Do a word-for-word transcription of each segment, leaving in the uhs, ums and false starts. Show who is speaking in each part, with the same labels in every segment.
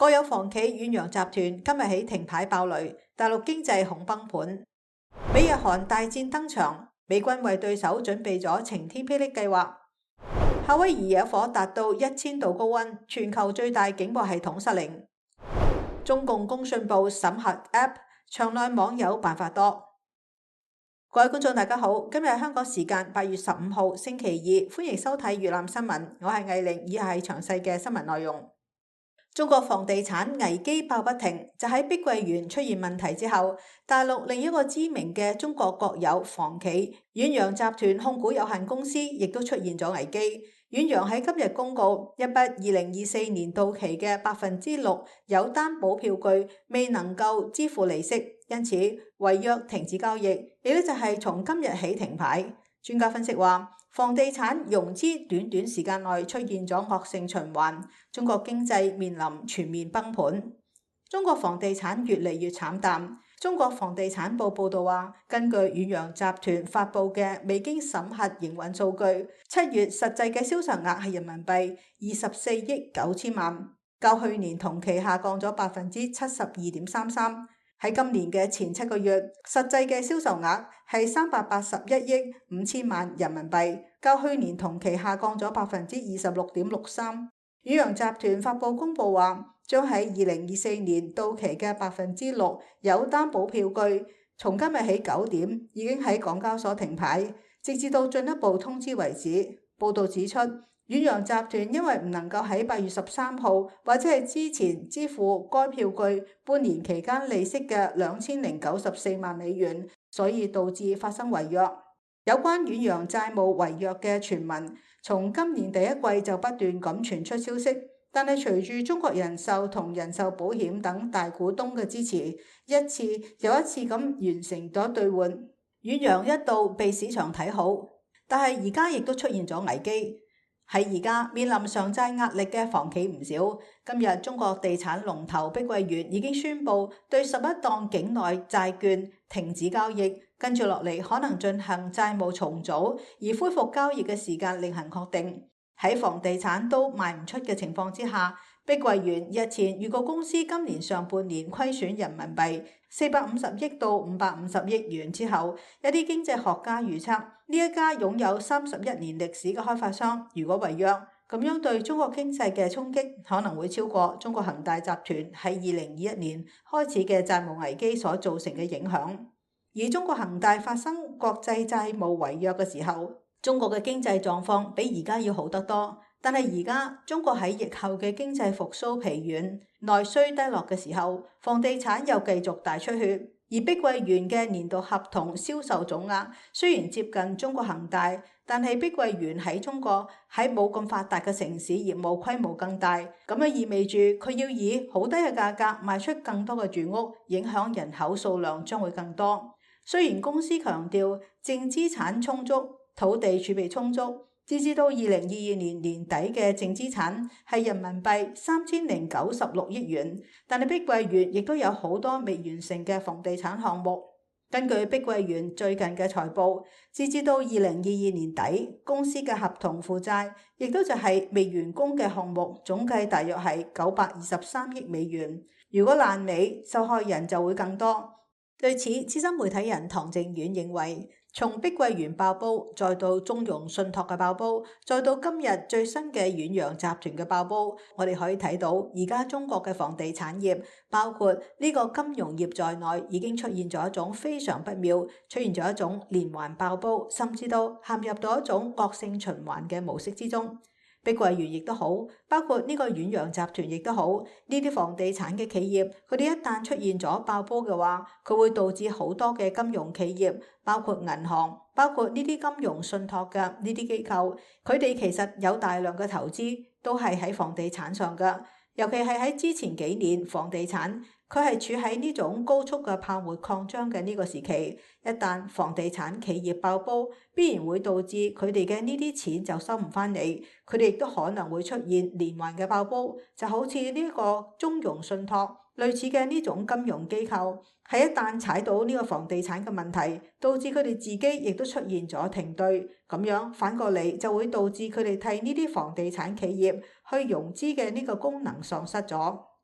Speaker 1: 國有房企遠洋集團今日起停牌爆雷，大陸經濟恐崩盤。美日韓大戰登場，美軍為對手準備咗晴天霹靂計劃。夏威夷野火達到一千度高溫，全球最大警報系統失靈。中共工信部審核 App， 場內網友辦法多。各位觀眾大家好，今日係香港時間八月十五號星期二，歡迎收睇粵覽新聞，我係藝玲，以下係詳細嘅新聞內容。中國房地產危機爆不停，就喺碧桂園出現問題之後，大陸另一個知名嘅中國國有房企遠洋集團控股有限公司亦都出現咗危機。遠洋喺今日公告一筆二零二四年到期嘅百分之六有擔保票據未能夠支付利息，因此違約停止交易，亦都就係從今日起停牌。專家分析話，房地產融資短短時間內出現咗惡性循環，中國經濟面臨全面崩盤。中國房地產越嚟越慘淡。中國房地產報報道話，根據遠洋集團發布嘅未經審核營運數據，七月實際嘅銷售額係人民幣二十四億九千萬，較去年同期下降咗百分之七十二點三三。喺今年嘅前七個月，實際嘅銷售額係三百八十一億五千萬人民幣，較去年同期下降咗百分之二十六點六三。遠洋集團發布公佈話，將喺二零二四年到期嘅百分之六有擔保票據，從今日起九點已經喺港交所停牌，直至到進一步通知為止。報道指出，遠洋集團因為唔能夠喺八月十三號或者係之前支付該票據半年期間利息嘅兩千零九十四萬美元，所以導致發生違約。有關遠洋債務違約嘅傳聞，從今年第一季就不斷咁傳出消息，但係隨住中國人壽同人壽保險等大股東嘅支持，一次又一次咁完成咗兌換，遠洋一度被市場睇好，但係而家亦都出現咗危機。喺而家面臨償債壓力嘅房企唔少，今日中國地產龍頭碧桂園已經宣布對十一檔境內債券停止交易，跟住落嚟可能進行債務重組，而恢復交易嘅時間另行確定。喺房地產都賣唔出嘅情況之下，碧桂園日前預告公司今年上半年虧損人民幣四百五十億到五百五十億元之後，一啲經濟學家預測呢一家擁有三十一年歷史嘅開發商如果違約，咁樣對中國經濟嘅衝擊可能會超過中國恒大集團喺二零二一年開始嘅債務危機所造成嘅影響。而中國恒大發生國際債務違約嘅時候，中國嘅經濟狀況比而家要好得多。但係而家中國喺疫後嘅經濟復甦疲軟、內需低落嘅時候，房地產又繼續大出血。而碧桂園嘅年度合同銷售總額雖然接近中國恒大，但係碧桂園喺中國喺冇咁發達嘅城市業務規模更大，咁樣意味住佢要以好低嘅價格賣出更多嘅住屋，影響人口數量將會更多。雖然公司強調淨資產充足、土地儲備充足，截至到二零二二年年底嘅淨資產係人民幣三千零九十六億元，但係碧桂園亦都有好多未完成嘅房地產項目。根據碧桂園最近嘅財報，截至到二零二二年底，公司嘅合同負債亦都就係未完工嘅項目，總計大約係九百二十三億美元。如果爛尾，受害人就會更多。對此，資深媒體人唐正遠認為，從碧桂園爆煲，再到中融信託嘅爆煲，再到今日最新嘅遠洋集團嘅爆煲，我哋可以睇到而家中國嘅房地產業，包括呢個金融業在內，已經出現咗一種非常不妙，出現咗一種連環爆煲，甚至到陷入到一種惡性循環嘅模式之中。碧桂園亦都好，包括呢個遠洋集團亦都好，呢啲房地產嘅企業，佢哋一旦出現咗爆煲嘅話，佢會導致好多嘅金融企業，包括銀行，包括呢啲金融信託嘅呢啲機構，佢哋其實有大量嘅投資都係喺房地產上㗎，尤其係喺之前幾年房地產。佢係處喺呢種高速嘅泡沫擴張嘅呢個時期，一旦房地產企業爆煲，必然會導致佢哋嘅呢啲錢就收唔返嚟，佢哋亦都可能會出現連環嘅爆煲，就好似呢個中融信託類似嘅呢種金融機構，係一旦踩到呢個房地產嘅問題，導致佢哋自己亦都出現咗停頓，咁樣反過嚟就會導致佢哋替呢啲房地產企業去融資嘅呢個功能喪失咗。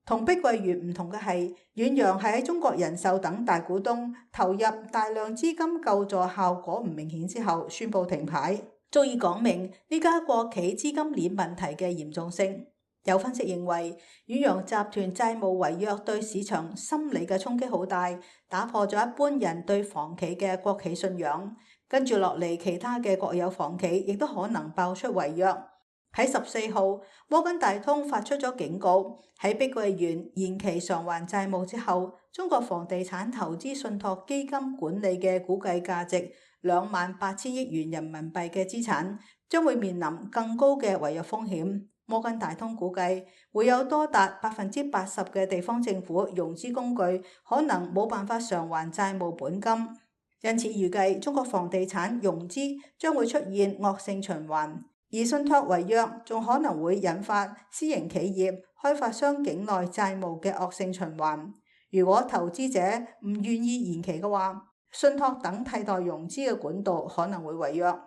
Speaker 1: 同碧桂園唔同嘅係，遠洋係喺中國人壽等大股東投入大量資金救助效果唔明顯之後宣布停牌，足以講明呢家國企資金鏈問題嘅嚴重性。有分析認為，遠洋集團債務違約對市場心理嘅衝擊好大，打破咗一般人對房企嘅國企信仰。跟住落嚟，其他嘅國有房企亦都可能爆出違約。喺十四號，摩根大通發出咗警告，喺碧桂園延期償還債務之後，中國房地產投資信託基金管理嘅估計價值兩萬八千億元人民幣嘅資產將會面臨更高嘅違約風險。摩根大通估計會有多達百分之八十嘅地方政府融資工具可能冇辦法償還債務本金，因此預計中國房地產融資將會出現惡性循環，而信託違約仲可能會引發私營企業、開發商境內債務嘅惡性循環。如果投資者唔願意延期嘅話，信託等替代融資嘅管道可能會違約。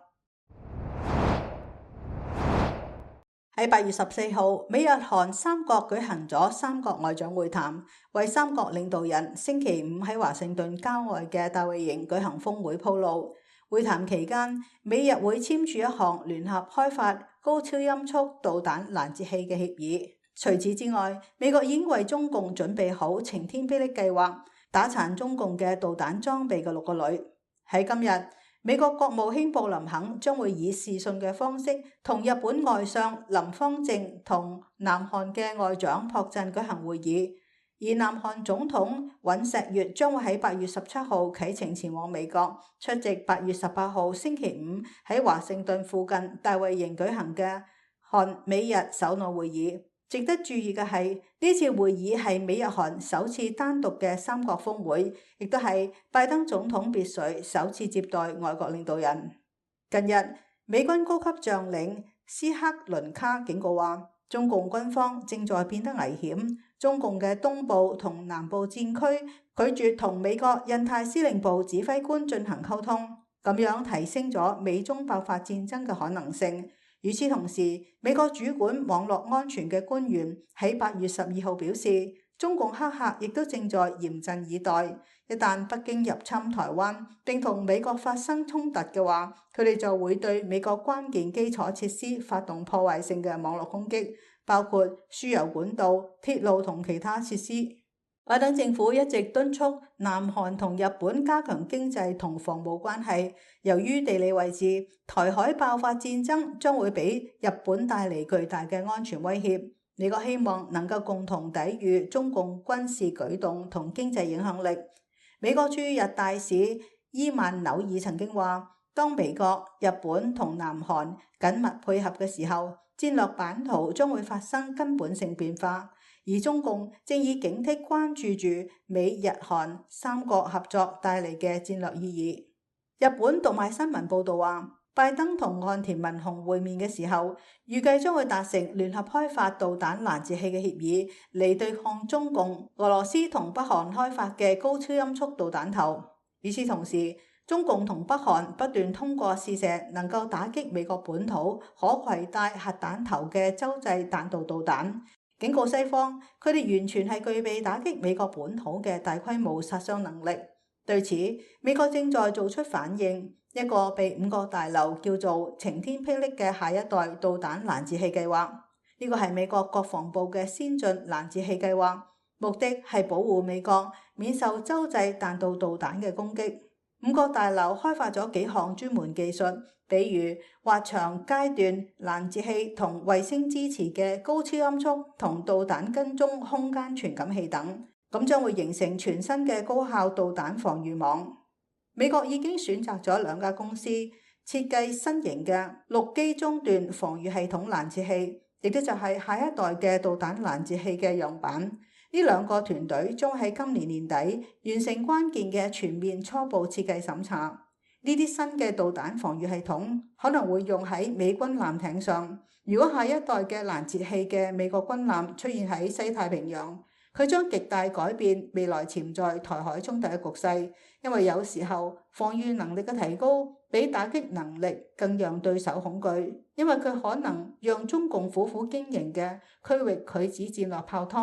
Speaker 1: 喺八月十四號，美日韓三國舉行咗三國外長會談，為三國領導人星期五喺華盛頓郊外嘅大衛營舉行峰會鋪路。會談期間，美日會簽署一項聯合開發高超音速導彈攔截器嘅協議。除此之外，美國已經為中共準備好晴天霹靂計劃，打殘中共嘅導彈裝備嘅六個旅。喺今日，美國國務卿布林肯將會以視訊嘅方式同日本外相林芳正同南韓嘅外長朴振舉行會議，而南韓總統尹錫悅將會喺八月十七號啟程前往美國出席八月十八號星期五喺華盛頓附近大衛營舉行嘅韓美日首腦會議。值得注意嘅係，呢次會議係美日韓首次單獨嘅三國峰會，亦都係拜登總統別墅首次接待外國領導人。近日，美軍高級將領斯克倫卡警告話，中共軍方正在變得危險，中共嘅東部同南部戰區拒絕同美國印太司令部指揮官進行溝通，咁樣提升咗美中爆發戰爭嘅可能性。與此同時，美國主管網絡安全嘅官員喺八月十二號表示，中共黑客亦都正在嚴陣以待，一旦北京入侵台灣並同美國發生衝突嘅話，佢哋就會對美國關鍵基礎設施發動破壞性嘅網絡攻擊，包括輸油管道、鐵路同其他設施。拜登政府一直敦促南韓同日本加強經濟同防務關係。由於地理位置，台海爆發戰爭將會俾日本帶嚟巨大嘅安全威脅。美國希望能夠共同抵禦中共軍事舉動同經濟影響力。美國駐日大使伊曼紐爾曾經話，當美國、日本同南韓緊密配合嘅時候，戰略版圖將會發生根本性變化。而中共正以警惕關注住美日韓三國合作帶嚟嘅戰略意義。日本讀賣新聞報道話，拜登同岸田文雄會面嘅時候，預計將會達成聯合開發導彈攔截器嘅協議，嚟對抗中共、俄羅斯同北韓開發嘅高超音速導彈頭。與此同時，中共同北韓不斷通過試射能夠打擊美國本土可攜帶核彈頭嘅洲際彈道導彈，警告西方，佢哋完全係具備打擊美國本土嘅大規模殺傷能力。對此，美國正在做出反應，一個被五角大樓叫做晴天霹靂嘅下一代導彈攔截器計劃。呢個係美國國防部嘅先進攔截器計劃，目的係保護美國免受洲際彈道導彈嘅攻擊。五角大樓開發咗幾項專門技術，比如滑長階段攔截器同衛星支持嘅高超音速同導彈跟蹤空間傳感器等，咁將會形成全新嘅高效導彈防禦網。美國已經選擇咗兩家公司設計新型嘅陸基中段防禦系統攔截器，亦都就係下一代嘅導彈攔截器嘅樣板。呢兩個團隊將喺今年年底完成關鍵嘅全面初步設計審查。呢啲新嘅導彈防禦系統可能會用喺美軍艦艇上。如果下一代嘅攔截器嘅美國軍艦出現喺西太平洋，佢將極大改變未來潛在台海衝突嘅局勢，因為有時候防禦能力嘅提高比打擊能力更讓對手恐懼，因為佢可能讓中共苦苦經營嘅區域拒止戰略泡湯。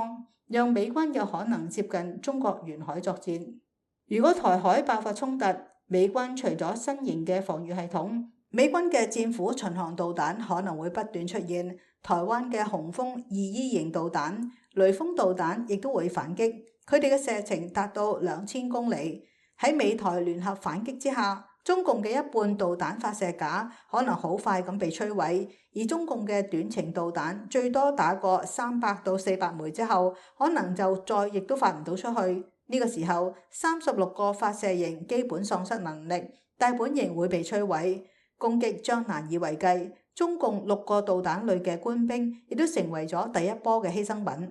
Speaker 1: 讓美軍有可能接近中國沿海作戰。如果台海爆發衝突，美軍除咗新型嘅防禦系統，美軍嘅戰斧巡航導彈可能會不斷出現，台灣嘅雄風二 E 型導彈、雷鋒導彈亦都會反擊，佢哋嘅射程達到兩千公里。喺美台聯合反擊之下，中共嘅一半導彈發射架可能好快咁被摧毀，而中共嘅短程導彈最多打過三百到四百枚之後，可能就再亦都發唔到出去。呢個時候，三十六個發射營基本喪失能力，大本營會被摧毀，攻擊將難以為繼。中共六個導彈類嘅官兵亦都成為咗第一波嘅犧牲品。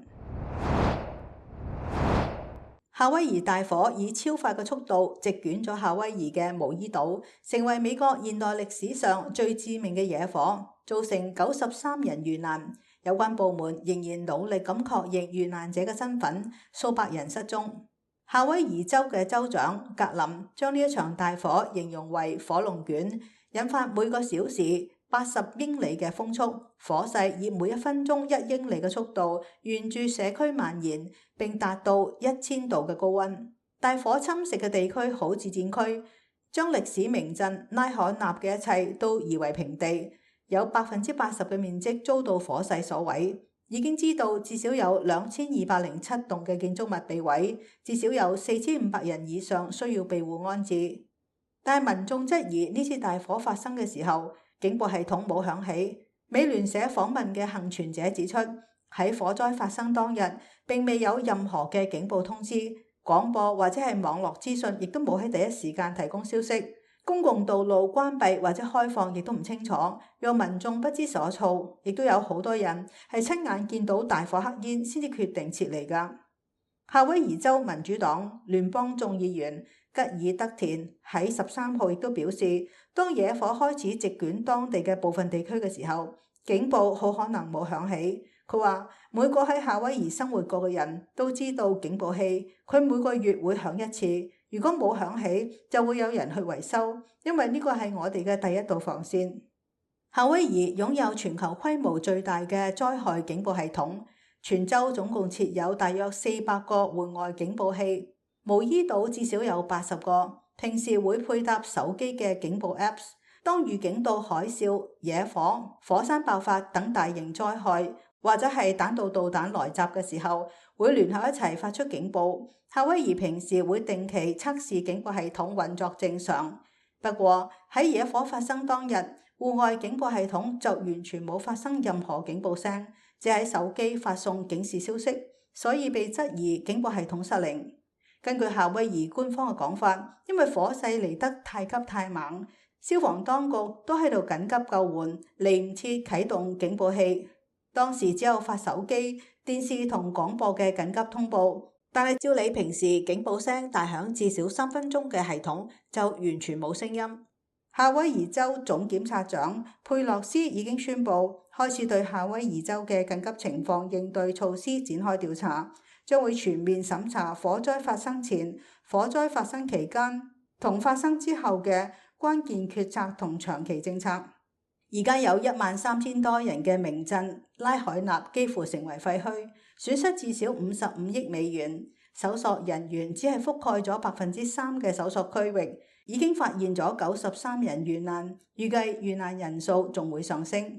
Speaker 1: 夏威夷大火以超快嘅速度席捲咗夏威夷嘅毛伊島，成為美國現代歷史上最致命嘅野火，造成九十三人遇難。有關部門仍然努力咁確認遇難者嘅身份，數百人失蹤。夏威夷州嘅州長格林將呢一場大火形容為火龍捲，引發每個小時八十英里嘅風速，火勢以每一分鐘一英里嘅速度沿住社區蔓延，並達到一千度嘅高溫。大火侵蝕嘅地區好似戰區，將歷史名鎮拉海納嘅一切都夷為平地，有百分之八十嘅面積遭到火勢所毀。已經知道至少有兩千二百零七棟嘅建築物被毀，至少有四千五百人以上需要庇護安置。但係民眾質疑呢次大火發生嘅時候，警報系統冇響起。美聯社訪問嘅幸存者指出，喺火災發生當日並未有任何嘅警報通知，廣播或者係網絡資訊亦都冇喺第一時間提供消息。公共道路關閉或者開放亦都唔清楚，讓民眾不知所措。亦都有好多人係親眼見到大火黑煙先至決定撤離㗎。夏威夷州民主黨聯邦眾議員吉爾德田喺十三號亦都表示，當野火開始席捲當地嘅部分地區嘅時候，警報好可能冇響起。佢話每個喺夏威夷生活過嘅人都知道警報器，佢每個月會響一次。如果冇響起，就會有人去維修，因為呢個係我哋嘅第一道防線。夏威夷擁有全球規模最大嘅災害警報系統，全州總共設有大約四百個戶外警報器。毛伊島至少有八十個，平時會配搭手機嘅警報 Apps。當預警到海嘯、野火、火山爆發等大型災害，或者係彈道導彈來襲嘅時候，會聯合一齊發出警報。夏威夷平時會定期測試警報系統運作正常，不過喺野火發生當日，戶外警報系統就完全冇發生任何警報聲，只喺手機發送警示消息，所以被質疑警報系統失靈。根據夏威夷官方嘅講法，因為火勢嚟得太急太猛，消防當局都喺度緊急救援，嚟唔切啟動警報器。當時只有發手機、電視同廣播嘅緊急通報，但係照你平時警報聲大響至少三分鐘嘅系統就完全冇聲音。夏威夷州總檢察長佩洛斯已經宣布開始對夏威夷州嘅緊急情況應對措施展開調查，將會全面審查火災發生前、火災發生期間同發生之後嘅關鍵決策同長期政策。而家有一萬三千多人嘅名鎮拉海納幾乎成為廢墟，損失至少五十五億美元。搜索人員只係覆蓋咗百分之三嘅搜索區域，已經發現咗九十三人遇難，預計遇難人數仲會上升。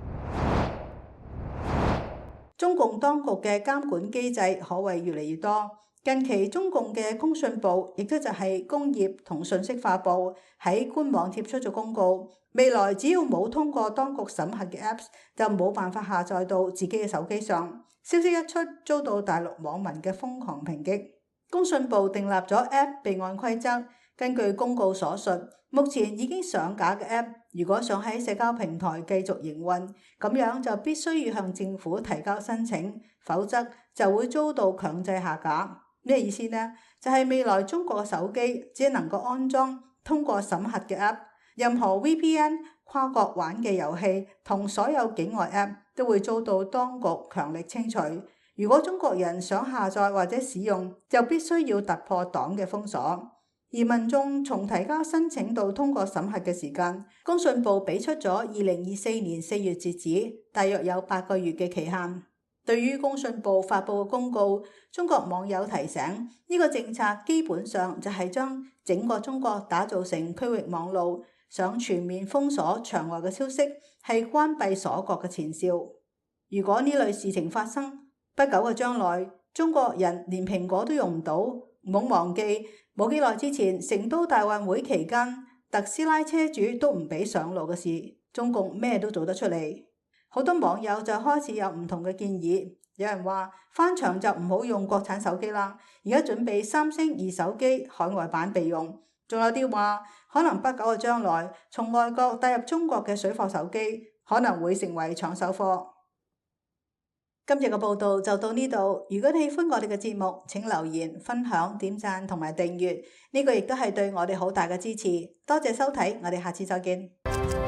Speaker 1: 中共當局嘅監管機制可謂越嚟越多。近期中共嘅工信部，亦都就係工業同信息化部喺官網貼出咗公告，未來只要冇通過當局審核嘅 Apps， 就冇辦法下載到自己嘅手機上。消息一出，遭到大陸網民嘅瘋狂抨擊。工信部訂立咗 App 備案規則，根據公告所述，目前已經上架嘅 App， 如果想喺社交平台繼續營運，咁樣就必須要向政府提交申請，否則就會遭到強制下架。咩意思呢？就係未來中國嘅手機只能夠安裝通過審核嘅 App， 任何 V P N 跨國玩嘅遊戲同所有境外 App 都會遭到當局強力清除。如果中國人想下載或者使用，就必須要突破黨嘅封鎖。而民眾從提交申請到通過審核嘅時間，工信部俾出咗二零二四年四月截止，大約有八個月嘅期限。 對於工信部發布嘅公告，中國網友提醒呢個政策基本上就係將整個中國打造成區域網路，想全面封鎖牆外嘅消息，係關閉鎖國嘅前兆。如果呢類事情發生，不久嘅將來，中國人連蘋果都用唔到。唔好忘記，冇幾耐之前，成都大運會期間，特斯拉車主都唔俾上路嘅事，中共咩都做得出嚟。好多網友就開始有唔同嘅建議，有人話翻牆就唔好用國產手機啦，而家準備三星二手機海外版備用。仲有啲話可能不久嘅將來，從外國帶入中國嘅水貨手機可能會成為搶手貨。今日嘅報道就到呢度，如果你喜歡我哋嘅節目，請留言、分享、點讚同埋訂閱，呢個亦都係對我哋好大嘅支持。多謝收睇，我哋下次再見。